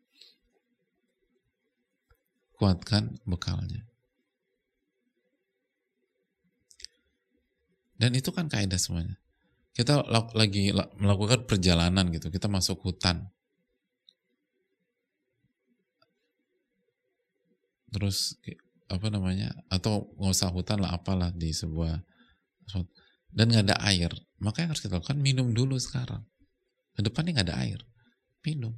Kuatkan bekalnya. Dan itu kan kaidah semuanya. Kita lagi melakukan perjalanan gitu, kita masuk hutan. Terus apa namanya? Atau nggak usah hutan lah, apalah di sebuah, dan nggak ada air. Maka yang harus kita lakukan, minum dulu sekarang. Ke depannya nggak ada air, minum.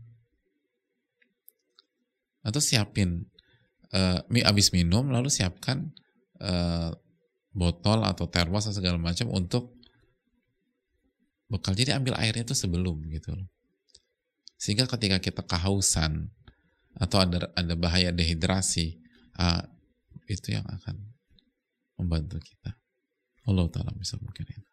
Atau siapin, uh, abis minum lalu siapkan uh, botol atau termos atau segala macam untuk bekal. Jadi ambil airnya itu sebelum gitu loh. Sehingga ketika kita kehausan atau ada ada bahaya dehidrasi, uh, itu yang akan membantu kita. Allah Ta'ala bisa mungkin itu.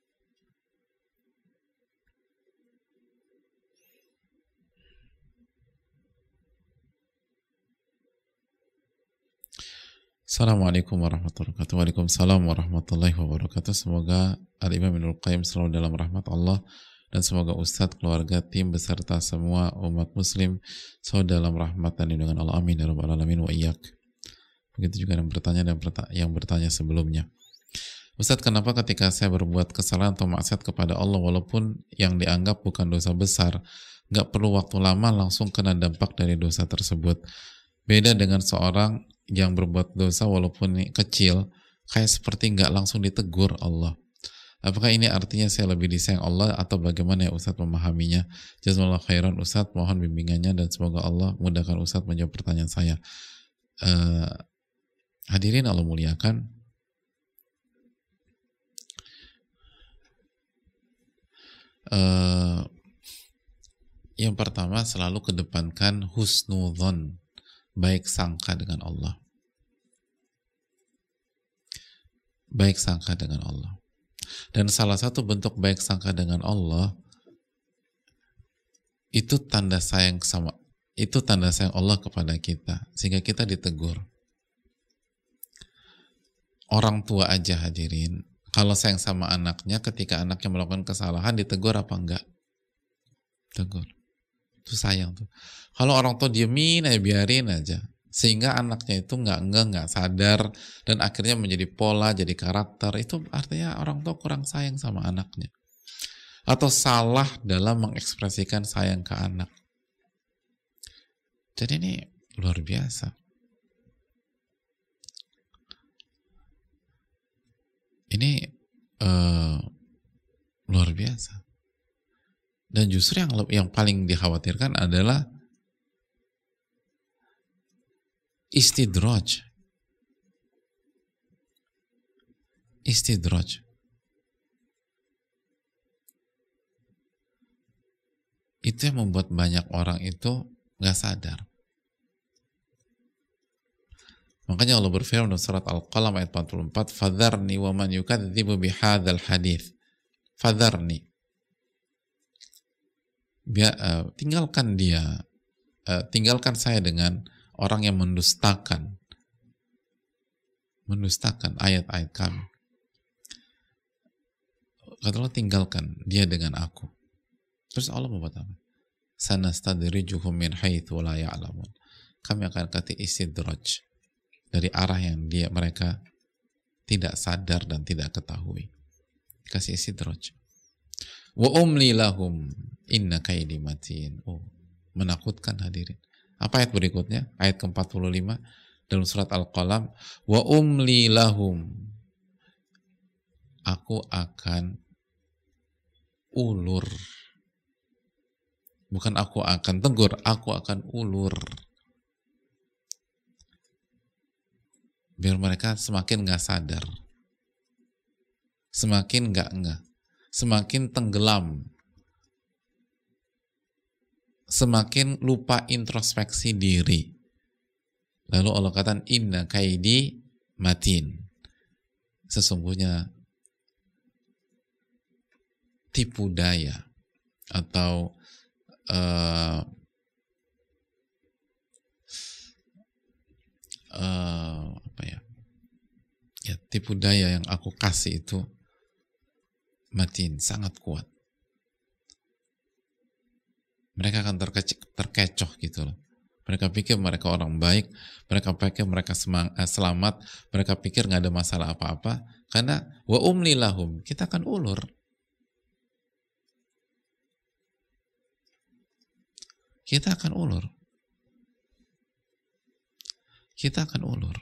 Assalamualaikum warahmatullahi wabarakatuh. Waalaikumsalam warahmatullahi wabarakatuh. Semoga Al-Imam Ibnul Qayyim selalu dalam rahmat Allah, dan semoga Ustadz, keluarga, tim, beserta semua umat muslim selalu dalam rahmat dan lindungan Allah. Amin ya rabbal alamin wa iyyak. Begitu juga yang bertanya dan berta- yang bertanya sebelumnya. Ustadz, kenapa ketika saya berbuat kesalahan atau maksiat kepada Allah, walaupun yang dianggap bukan dosa besar, nggak perlu waktu lama langsung kena dampak dari dosa tersebut? Beda dengan seorang yang berbuat dosa walaupun kecil, kayak seperti nggak langsung ditegur Allah. Apakah ini artinya saya lebih disayang Allah, atau bagaimana ya Ustadz memahaminya? Jazakallahu khairan Ustadz, mohon bimbingannya dan semoga Allah mudahkan Ustadz menjawab pertanyaan saya. Uh, hadirin Allah muliakan, uh, yang pertama selalu kedepankan husnudzon, baik sangka dengan Allah. Baik sangka dengan Allah. Dan salah satu bentuk baik sangka dengan Allah itu tanda sayang sama itu tanda sayang Allah kepada kita, sehingga kita ditegur. Orang tua aja hadirin, kalau sayang sama anaknya, ketika anaknya melakukan kesalahan ditegur apa enggak? Tegur. Itu sayang tuh. Kalau orang tua diemin aja, biarin aja, sehingga anaknya itu nggak nggak nggak sadar dan akhirnya menjadi pola, jadi karakter, itu artinya orang tua kurang sayang sama anaknya atau salah dalam mengekspresikan sayang ke anak. Jadi ini luar biasa. Ini uh, luar biasa. Dan justru yang yang paling dikhawatirkan adalah istidraj. Istidraj. Itu yang membuat banyak orang itu nggak sadar. Makanya Allah berfirman dalam surat Al-Qalam ayat empat puluh empat, "Fadharni wa man yukadzibu bihadzal hadits." Fadharni. Biar, uh, tinggalkan dia, uh, tinggalkan saya dengan orang yang mendustakan, mendustakan ayat-ayat kami. Kata Allah, tinggalkan dia dengan aku. Terus Allah membuat apa? Sanastadrijuhum min haitsu la ya'lamun. Kami akan kasih istidraj dari arah yang dia mereka tidak sadar dan tidak ketahui. Kasih istidraj. Wa umli lahum inna kaidi matin. Oh, menakutkan hadirin. Apa ayat berikutnya? Ayat ke empat puluh lima dalam surat Al-Qalam, wa umli lahum. Aku akan ulur. Bukan aku akan tegur, aku akan ulur. Biar mereka semakin gak sadar. Semakin gak ngeh. Semakin tenggelam, semakin lupa introspeksi diri. Lalu Allah katakan, inna kaidi matin. Sesungguhnya tipu daya atau uh, uh, apa ya? Ya, tipu daya yang aku kasih itu matin, sangat kuat. Mereka akan terkecoh, terkecoh gitu loh. Mereka pikir mereka orang baik, mereka pikir mereka semang, eh, selamat, mereka pikir nggak ada masalah apa-apa, karena wa umli lahum, kita akan ulur. kita akan ulur. Kita akan ulur.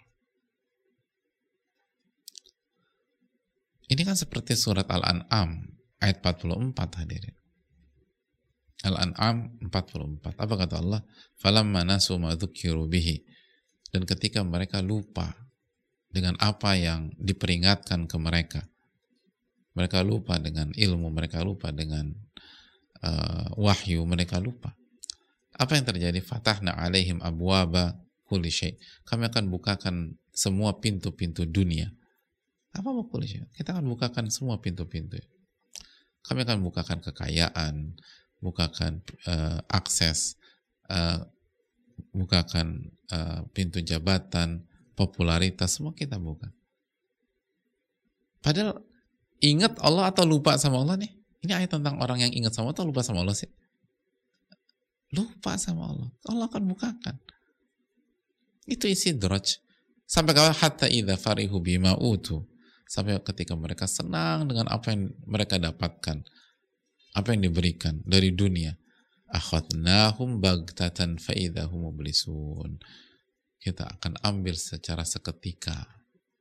Ini kan seperti surat Al-An'am ayat empat puluh empat, hadirin. Al-An'am empat puluh empat. Apa kata Allah? Falamma nasu ma dzukiru bihi. Dan ketika mereka lupa dengan apa yang diperingatkan ke mereka, mereka lupa dengan ilmu, mereka lupa dengan uh, wahyu, mereka lupa. Apa yang terjadi? Fatahna alaihim abwaba kulli syai'. Kami akan bukakan semua pintu-pintu dunia. Apa mau kulli syai'? Kita akan bukakan semua pintu-pintu. Kami akan bukakan kekayaan, bukakan uh, akses, uh, bukakan uh, pintu jabatan, popularitas, semua kita buka. Padahal ingat Allah atau lupa sama Allah nih? Ini ayat tentang orang yang ingat sama Allah atau lupa sama Allah sih? Lupa sama Allah. Allah akan bukakan. Itu isi draj. Sampai kalau hatta idza farihu bima utu. Sampai ketika mereka senang dengan apa yang mereka dapatkan, apa yang diberikan dari dunia, akhadnahum baghtatan fa idza hum mublisun. Kita akan ambil secara seketika.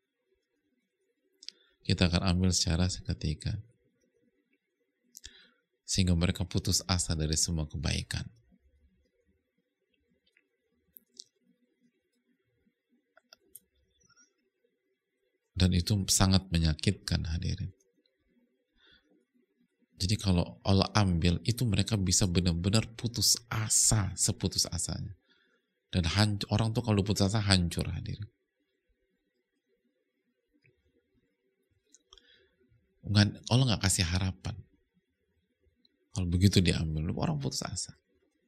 Kita akan ambil secara seketika. Sehingga mereka putus asa dari semua kebaikan. Dan itu sangat menyakitkan, hadirin. Jadi kalau Allah ambil, itu mereka bisa benar-benar putus asa, seputus asanya. Dan hancur, orang tuh kalau putus asa hancur, hadirin. Allah nggak kasih harapan. Kalau begitu diambil, orang putus asa.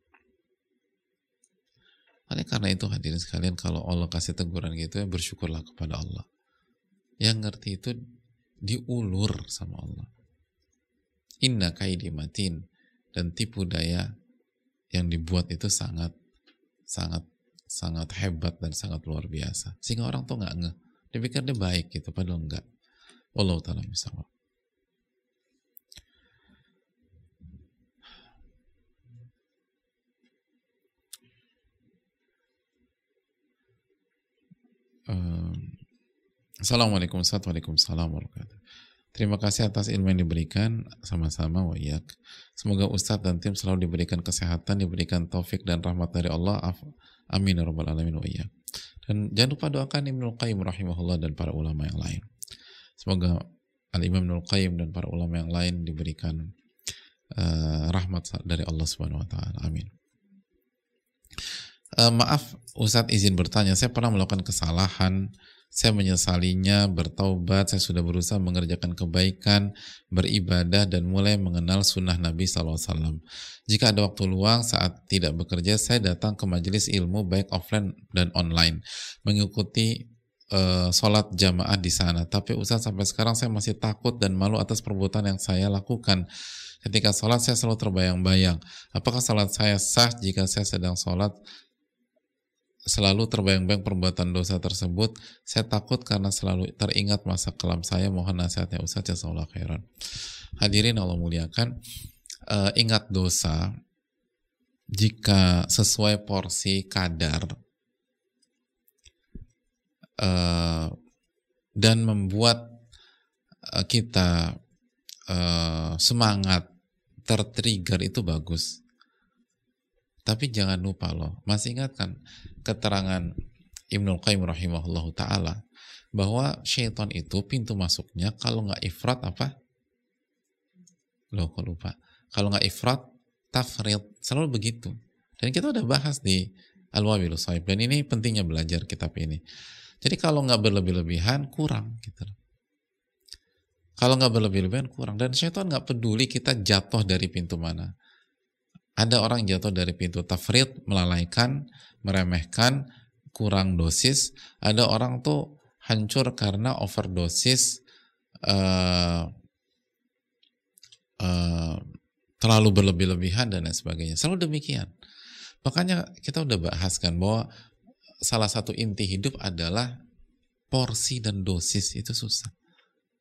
Oleh karena itu, hadirin sekalian, kalau Allah kasih teguran gitu, ya bersyukurlah kepada Allah. Yang ngerti itu diulur sama Allah. Inna kaidi matin. Dan tipu daya yang dibuat itu sangat sangat sangat hebat dan sangat luar biasa. Sehingga orang tuh nggak ngeh. Dia pikir dia baik gitu, padahal enggak. Wallahu ta'ala misal. Um, Assalamualaikum warahmatullahi wabarakatuh. Terima kasih atas ilmu yang diberikan, sama-sama wa iyyak. Semoga Ustadz dan tim selalu diberikan kesehatan, diberikan taufik dan rahmat dari Allah. Amin ya rabbal alamin wa iyyak. Dan jangan lupa doakan Ibnul Qayyim rahimahullah dan para ulama yang lain. Semoga Al-Imam Ibnul Qayyim dan para ulama yang lain diberikan uh, rahmat dari Allah Subhanahu wa taala. Amin. Uh, maaf Ustadz, izin bertanya, saya pernah melakukan kesalahan. Saya menyesalinya, bertaubat, saya sudah berusaha mengerjakan kebaikan, beribadah, dan mulai mengenal sunnah Nabi shallallahu alaihi wasallam. Jika ada waktu luang saat tidak bekerja, saya datang ke majelis ilmu baik offline dan online, mengikuti uh, sholat jamaah di sana. Tapi Ustaz, sampai sekarang saya masih takut dan malu atas perbuatan yang saya lakukan. Ketika sholat, saya selalu terbayang-bayang. Apakah sholat saya sah jika saya sedang sholat selalu terbayang-bayang perbuatan dosa tersebut? Saya takut karena selalu teringat masa kelam saya. Mohon nasihatnya Ustaz, jazakallahu khairan. Hadirin Allah muliakan, uh, ingat dosa jika sesuai porsi kadar uh, dan membuat uh, kita uh, semangat, tertrigger, itu bagus. Tapi jangan lupa loh, masih ingatkan keterangan Ibnul Qayyim rahimahullahu ta'ala bahwa syaitan itu pintu masuknya kalau nggak ifrat apa? Loh kok lupa? Kalau nggak ifrat, tafrid, selalu begitu. Dan kita udah bahas di Al-Wabilus Shaib, dan ini pentingnya belajar kitab ini. Jadi kalau nggak berlebih-lebihan, kurang gitu. Kalau nggak berlebih-lebihan, kurang. Dan syaitan nggak peduli kita jatuh dari pintu mana. Ada orang jatuh dari pintu tafrid, melalaikan, meremehkan, kurang dosis. Ada orang tuh hancur karena overdosis, uh, uh, terlalu berlebih-lebihan dan lain sebagainya. Selalu demikian. Makanya kita udah bahas kan bahwa salah satu inti hidup adalah porsi dan dosis, itu susah.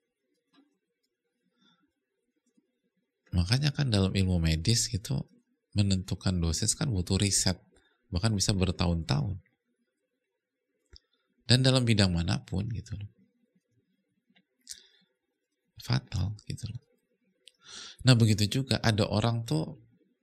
Makanya kan dalam ilmu medis gitu, menentukan dosis kan butuh riset, bahkan bisa bertahun-tahun. Dan dalam bidang manapun gitu loh. Fatal gitu loh. Nah begitu juga ada orang tuh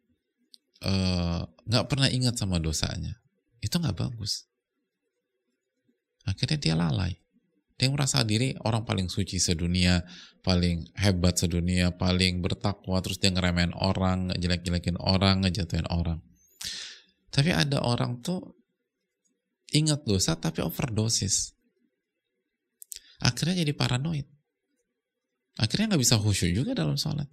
nggak uh, pernah ingat sama dosanya. Itu nggak bagus. Akhirnya dia lalai. Dia merasa diri orang paling suci sedunia, paling hebat sedunia, paling bertakwa, terus dia ngeremehin orang, ngejelek-jelekin orang, ngejatuhin orang. Tapi ada orang tuh ingat dosa tapi overdosis. Akhirnya jadi paranoid. Akhirnya nggak bisa khusyuk juga dalam sholat.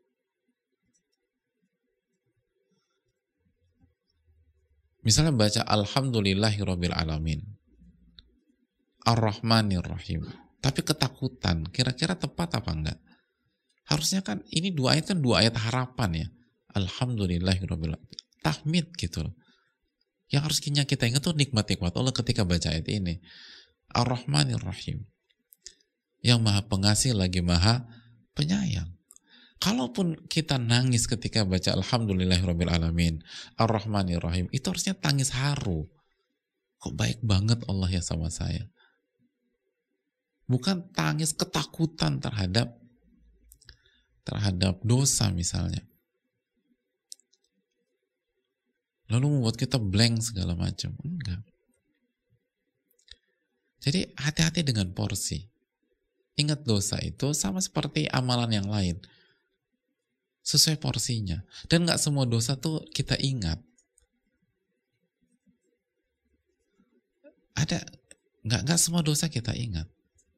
Misalnya baca Alhamdulillahirabbil alamin, Ar-Rahmanir Rahim, tapi ketakutan, kira-kira tepat apa enggak? Harusnya kan ini dua ayat kan dua ayat harapan ya. Alhamdulillahirabbil alamin, tahmid gitu loh. Yang harusnya kita ingat tuh nikmat-nikmat Allah ketika baca ayat ini. Ar-Rahmanir Rahim, yang maha pengasih lagi maha penyayang. Kalaupun kita nangis ketika baca Alhamdulillahirabbil alamin, Ar-Rahmanir Rahim, itu harusnya tangis haru. Kok baik banget Allah ya sama saya. Bukan tangis ketakutan terhadap terhadap dosa misalnya. Lalu membuat kita blank segala macam. Enggak. Jadi hati-hati dengan porsi. Ingat dosa itu sama seperti amalan yang lain. Sesuai porsinya. Dan gak semua dosa tuh kita ingat. Ada, gak, gak semua dosa kita ingat.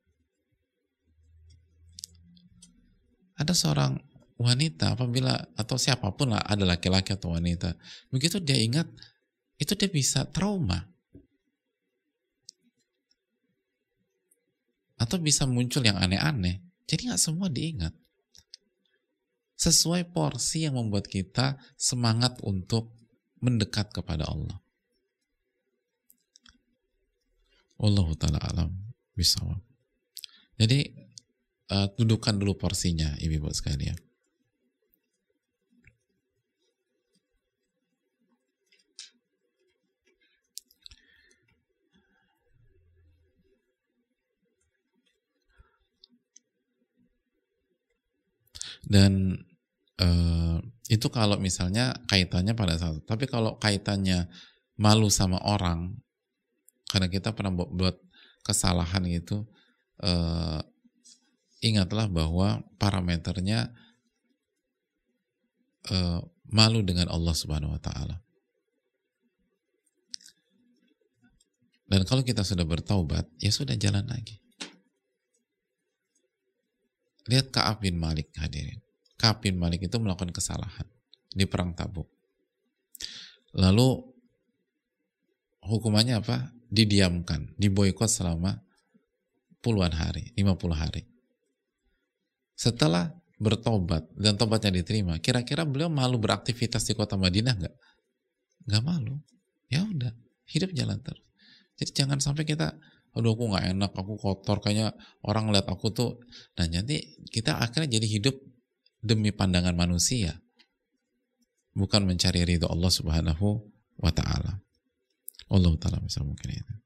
Ada seorang wanita apabila, atau siapapun lah, ada laki-laki atau wanita, begitu dia ingat, itu dia bisa trauma. Atau bisa muncul yang aneh-aneh. Jadi gak semua diingat. Sesuai porsi yang membuat kita semangat untuk mendekat kepada Allah. Wallahu ta'ala alam bisawab. Jadi uh, dudukan dulu porsinya, ibu-ibu sekalian. Dan uh, itu kalau misalnya kaitannya pada satu. Tapi kalau kaitannya malu sama orang, karena kita pernah buat kesalahan gitu, uh, ingatlah bahwa parameternya uh, malu dengan Allah Subhanahu Wa Taala. Dan kalau kita sudah bertaubat, ya sudah jalan lagi. Lihat Ka'ab bin Malik, hadirin. Ka'ab bin Malik itu melakukan kesalahan di perang Tabuk. Lalu hukumannya apa? Didiamkan, diboikot selama puluhan hari, lima puluh hari. Setelah bertobat dan tobatnya diterima, kira-kira beliau malu beraktivitas di kota Madinah nggak? Nggak malu. Ya udah, hidup jalan terus. Jadi jangan sampai kita, aduh aku nggak enak, aku kotor, kayaknya orang lihat aku tuh. Nah nanti kita akhirnya jadi hidup demi pandangan manusia, bukan mencari ridho Allah Subhanahu wa Ta'ala. Allah Ta'ala bisa mungkin itu.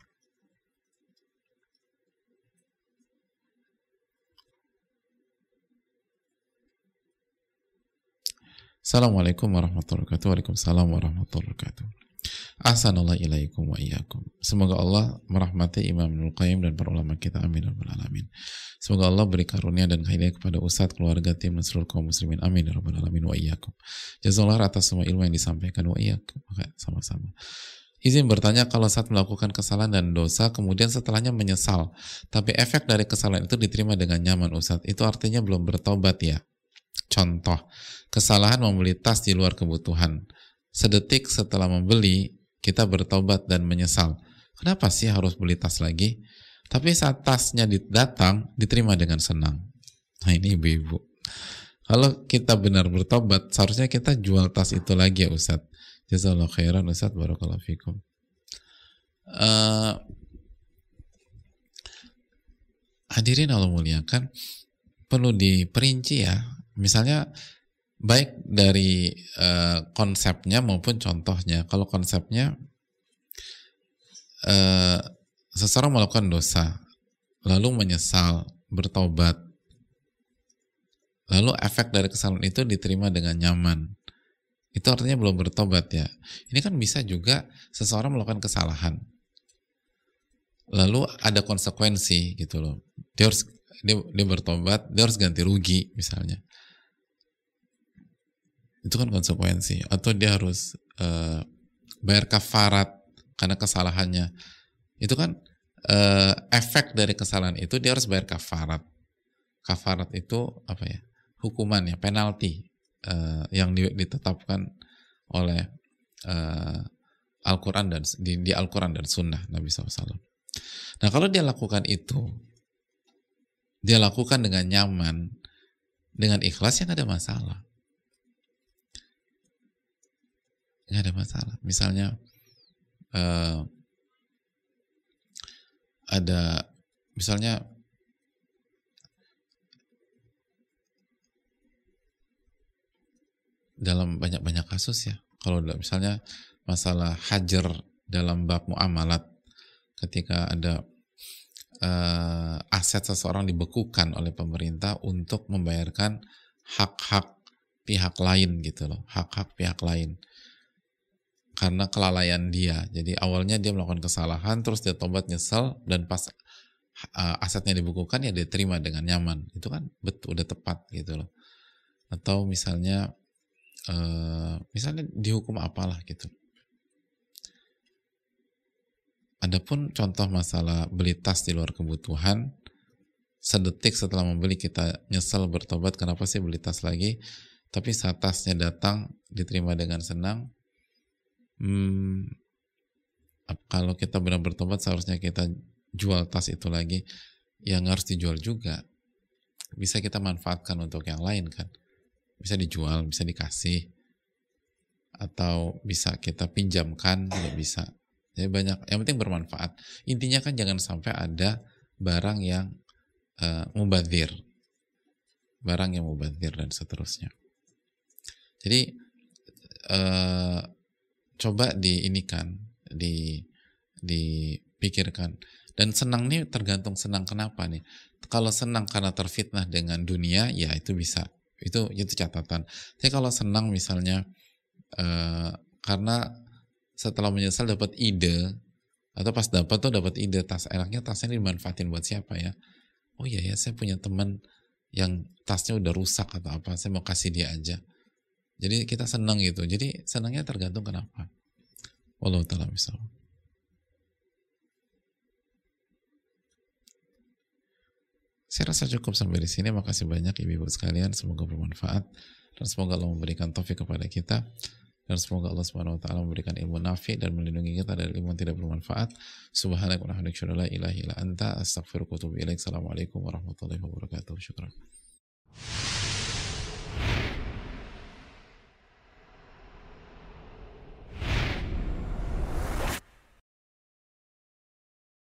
Assalamualaikum warahmatullahi wabarakatuh. Waalaikumsalam warahmatullahi wabarakatuh. Ahsanallahu ilaikum wa iyyakum. Semoga Allah merahmati Imam Ibnul Qayyim dan para ulama kita, amin ya rabbal alamin. Semoga Allah beri karunia dan hidayah kepada Ustadz, keluarga, tim, dan seluruh kaum muslimin, amin ya rabbal alamin wa iyyakum. Jazakallahu atas semua ilmu yang disampaikan, wa iyyakum. Sama-sama. Izin bertanya, kalau saat melakukan kesalahan dan dosa kemudian setelahnya menyesal, tapi efek dari kesalahan itu diterima dengan nyaman, Ustadz, itu artinya belum bertobat ya? Contoh, kesalahan membeli tas di luar kebutuhan. Sedetik setelah membeli, kita bertobat dan menyesal. Kenapa sih harus beli tas lagi? Tapi saat tasnya datang, diterima dengan senang. Nah ini ibu-ibu. Kalau kita benar bertobat, seharusnya kita jual tas itu lagi ya Ustadz. Jazakallahu khairan Ustadz, barakallahu fikum. Uh, hadirin Allah muliakan, perlu diperinci ya. Misalnya baik dari uh, konsepnya maupun contohnya. Kalau konsepnya, uh, seseorang melakukan dosa, lalu menyesal, bertobat, lalu efek dari kesalahan itu diterima dengan nyaman, itu artinya belum bertobat ya. Ini kan bisa juga seseorang melakukan kesalahan, lalu ada konsekuensi gitu loh. Dia harus dia, dia bertobat, dia harus ganti rugi misalnya. Itu kan konsekuensi. Atau dia harus uh, bayar kafarat karena kesalahannya. Itu kan uh, efek dari kesalahan itu, dia harus bayar kafarat. Kafarat itu apa ya? Hukumannya, penalti uh, yang ditetapkan oleh uh, Al-Quran dan di, di Al-Quran dan Sunnah Nabi shallallahu alaihi wasallam. Nah, kalau dia lakukan itu, dia lakukan dengan nyaman, dengan ikhlas, ya nggak ada masalah. Nggak ada masalah. Misalnya uh, ada, misalnya dalam banyak-banyak kasus ya, kalau misalnya masalah hajar dalam bab muamalat, ketika ada uh, aset seseorang dibekukan oleh pemerintah untuk membayarkan hak-hak pihak lain gitu loh, hak-hak pihak lain karena kelalaian dia. Jadi awalnya dia melakukan kesalahan, terus dia tobat, nyesel, dan pas uh, asetnya dibekukan ya dia terima dengan nyaman. Itu kan betul, udah tepat gitu loh. Atau misalnya uh, misalnya dihukum apalah gitu. Adapun contoh masalah beli tas di luar kebutuhan, sedetik setelah membeli kita nyesel, bertobat, kenapa sih beli tas lagi? Tapi saat tasnya datang diterima dengan senang. Hmm, kalau kita benar bertobat, seharusnya kita jual tas itu lagi. Yang harus dijual juga bisa kita manfaatkan untuk yang lain kan, bisa dijual, bisa dikasih, atau bisa kita pinjamkan juga bisa. Jadi banyak, yang penting bermanfaat. Intinya kan jangan sampai ada barang yang uh, mubadzir, barang yang mubadzir dan seterusnya. Jadi uh, coba diinikan, di dipikirkan. Dan senang nih tergantung senang kenapa nih. Kalau senang karena terfitnah dengan dunia, ya itu bisa, itu itu catatan. Tapi kalau senang misalnya uh, karena setelah menyesal dapat ide, atau pas dapat tuh dapat ide, tas enaknya tasnya dimanfaatin buat siapa ya? Oh iya ya, saya punya teman yang tasnya udah rusak atau apa, saya mau kasih dia aja. Jadi kita senang gitu. Jadi senangnya tergantung kenapa. Wallahu ta'ala misal. Saya rasa cukup sampai di sini. Makasih banyak ibu-ibu sekalian. Semoga bermanfaat dan semoga Allah memberikan taufik kepada kita, dan semoga Allah Subhanahu wa taala memberikan ilmu nafi dan melindungi kita dari ilmu yang tidak bermanfaat. Subhanaka wa bihamdika, la ilaha illa anta, astaghfiruka wa atubu ilaik. Assalamualaikum warahmatullahi wabarakatuh. Syukran.